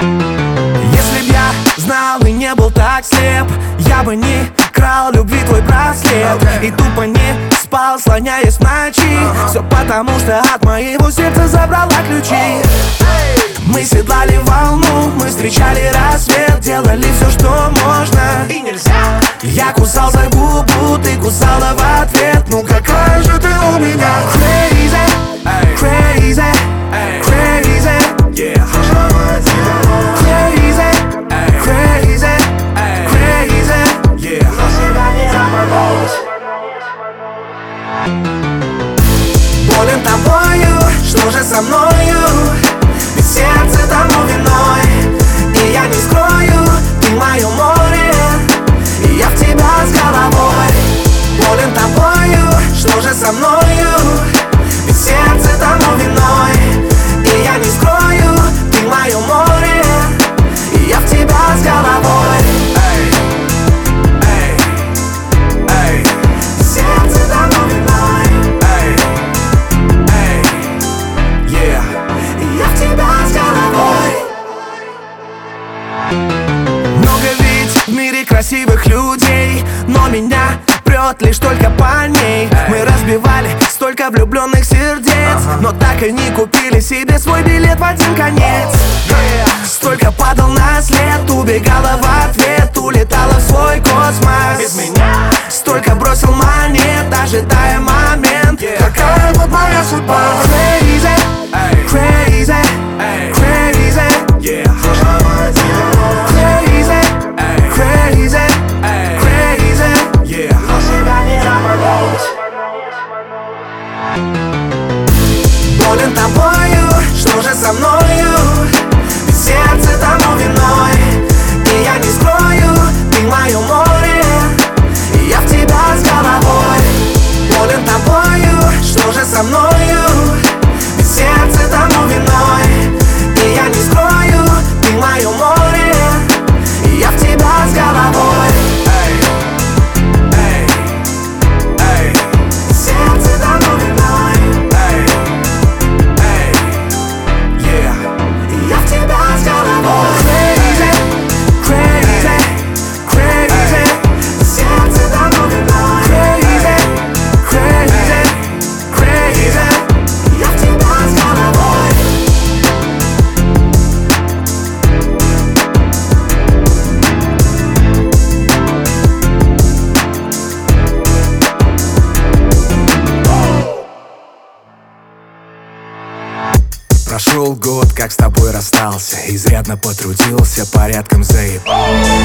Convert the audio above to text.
Если б я знал и не был так слеп, я бы не крал любви твой браслет и тупо не спал, слоняясь в ночи. Все потому, что от моего сердца забрала ключи. Мы седлали волну, мы встречали рассвет, делали все, что можно и нельзя. Я кусал за губу, ты кусала в ответ. Ну какая же ты у меня crazy, crazy, crazy, yeah. Crazy, crazy, crazy, yeah. Болен тобою, что же со мною? Ведь сердце тому виной. И я не скрою, ты мое море, и я в тебя с головой. Болен тобою, что же со мною? Ведь сердце тому виной. И я не скрою, ты мое море, и я в тебя с головой. Эй, эй, эй. Сердце тому виной. Эй, эй, yeah. И я в тебя с головой. Много ведь в мире красивых людей, но меня прет лишь только по ней. Мы разбивали столько влюбленных сердец, но так и не купили себе свой билет в один конец. Столько падал на след, убегала в ответ, улетала в свой космос без меня. Столько бросил монет, ожидая момент. Какая вот моя судьба? Crazy, crazy, crazy, yeah. Crazy, crazy, crazy, yeah. Болен тобою, что же со мною? Ведь сердце тому виной. И я не скрою, ты мое море, и я в тебя с головой. Болен тобою, что же со мною? Ведь сердце тому виной. И я не скрою, ты мое море, и я в тебя с головой. Эй, эй, эй. Сердце тому виной. Эй, эй, yeah. И я в тебя с головой. Crazy, crazy, crazy. Сердце тому виной. Crazy, crazy, crazy. И я в тебя с головой. Прошел год, как с тобой расстался, изрядно потрудился, порядком заебал.